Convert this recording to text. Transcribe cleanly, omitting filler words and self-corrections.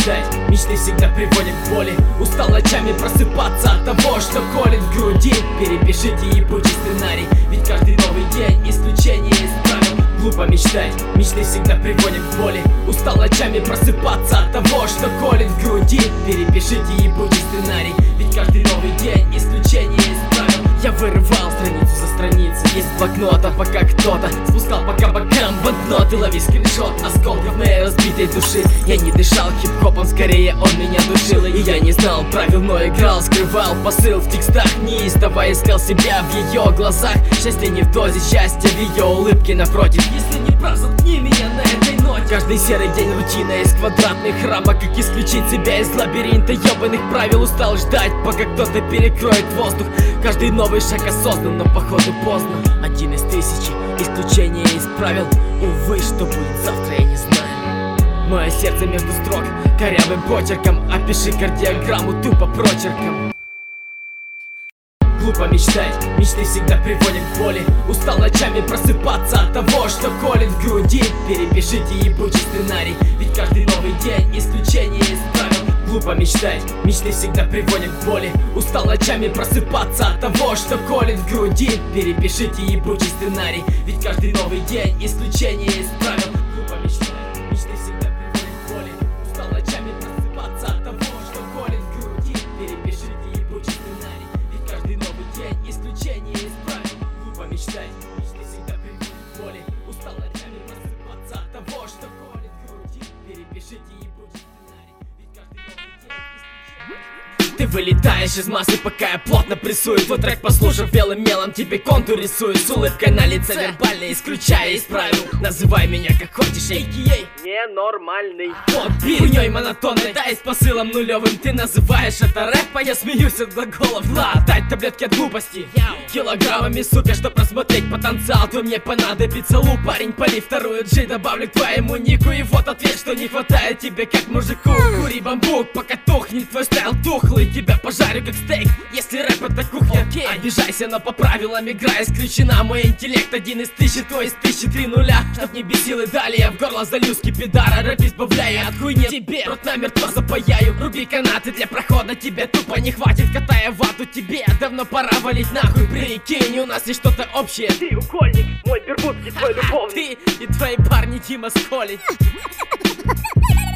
мечтать, мечты всегда приводят к боли. Устал ночами просыпаться от того, что колет в груди. Перепишите ебучий сценарий, ведь каждый новый день исключение из правил. Глупо мечтать, мечты всегда приводят к боли. Устал ночами просыпаться от того, что колет в груди. Перепишите ебучий сценарий, ведь каждый новый день исключение из правил. Я вырывал страницу за страницей из блокнота, пока кто-то спускал по кабакам банкноты. Лови скриншот осколков моей разбитой души. Я не дышал хип-хопом, скорее он меня душил. И я не знал правил, но играл, скрывал посыл в текстах. Неистово искал себя в ее глазах. Счастье не в дозе, счастье в ее улыбке напротив. Если не прав, заткни меня на этой ноте. Каждый серый день рутина из квадратных рамок. Как исключить себя из лабиринта ебаных правил. Устал ждать, пока кто-то перекроет воздух. Каждый новый шаг осознан, но походу поздно. Один из тысячи, исключение из правил. Увы, что будет завтра, я не знаю. Мое сердце между строк, корявым почерком. Опиши кардиограмму тупо прочерком. Глупо мечтать, мечты всегда приводят к боли. Устал ночами просыпаться от того, что колет в груди. Перепишите ебучий сценарий, ведь каждый новый день исключение из правил. Глупо мечтать, мечты всегда приводят к боли. Устал ночами просыпаться от того, что колет в груди. Перепишите ебучий сценарий, ведь каждый новый день исключение из правил. Глупо мечтать, мечты всегда приводят к боли. Устал ночами просыпаться от того, что колет в груди. Перепишите ебучий сценарий, ведь каждый новый день исключение из правил. Глупо мечтать, мечты всегда приводят к боли. Устал ночами просыпаться от того, что колет в груди. Перепишите ебучий сценарий, ведь каждый новый день исключение. Ты вылетаешь из массы, пока я плотно прессую. Твой трек, послушав белым мелом, тебе контур рисую. С улыбкой на лице, вербально исключая из правил. Называй меня как хочешь, а.к.а. ненормальный. Вот хуйней монотонной, да и с посылом нулевым. Ты называешь это рэп, а я смеюсь от глаголов. Глотать таблетки от глупости килограммами, сука, чтоб просмотреть потенциал твой мне понадобится луп. Парень, пали вторую G, добавлю к твоему нику. И вот ответ, что не хватает тебе как мужику. Кури бамбук, пока тухнет твой стайл тухлый. Тебя пожарю как стейк, если рэп это кухня. Обижайся, но по правилам игра исключена. Мой интеллект один из тысячи, твой из 1003 нуля. Чтоб не бесил и далее, я в горло залью скипидара. Рэп избавляя от хуйни, тебе рот намертво запаяю. Руби канаты для прохода, тебе тупо не хватит. Катая вату, тебе давно пора валить нахуй. Прикинь, у нас есть что-то общее. Ты укольник, мой бермудский твой любовник. Ты и твои парни Дима Сколи.